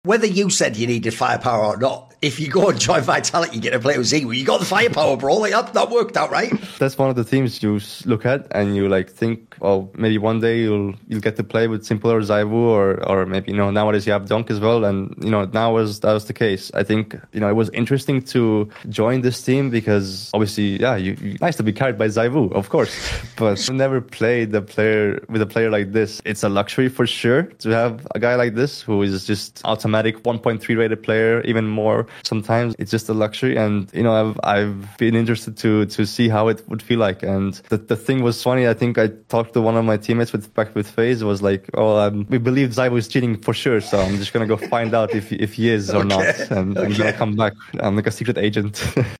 Whether you said you needed firepower or not, if you go and join Vitality, you get to play with Z, well, you got the firepower, bro. Like, that worked out, right? That's one of the teams you look at and you like think, oh, maybe one day you'll get to play with Simple or ZywOo, or maybe, nowadays you have Dunk as well. And, that was the case. I think, it was interesting to join this team because obviously, yeah, you nice to be carried by ZywOo, of course. But I've never played with a player like this. It's a luxury for sure to have a guy like this who is just automatic 1.3 rated player, even more. Sometimes it's just a luxury, and I've been interested to see how it would feel like. And the thing was funny. I think I talked to one of my teammates back with FaZe, was like, we believe ZywOo is cheating for sure, so I'm just gonna go find out if he is or not, and I'm gonna come back. I'm like a secret agent.